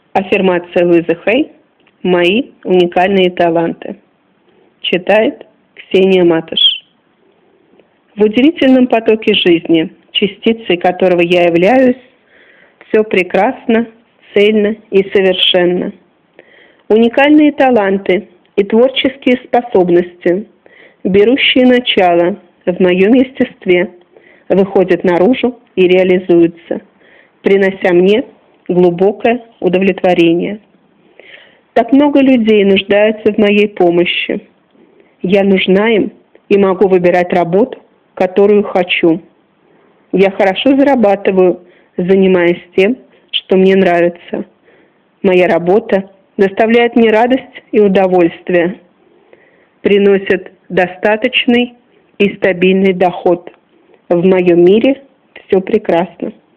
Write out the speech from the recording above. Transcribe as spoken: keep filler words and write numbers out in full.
Аффирмация Луизы Хей «Мои уникальные таланты». Читает Ксения Матыш. В удивительном потоке жизни, частицей которого я являюсь, все прекрасно, цельно и совершенно. Уникальные таланты и творческие способности, берущие начало в моем естестве, выходят наружу и реализуются, принося мне глубокое удовлетворение. Так много людей нуждаются в моей помощи. Я нужна им и могу выбирать работу, которую хочу. Я хорошо зарабатываю, занимаясь тем, что мне нравится. Моя работа доставляет мне радость и удовольствие, приносит достаточный и стабильный доход. В моем мире все прекрасно.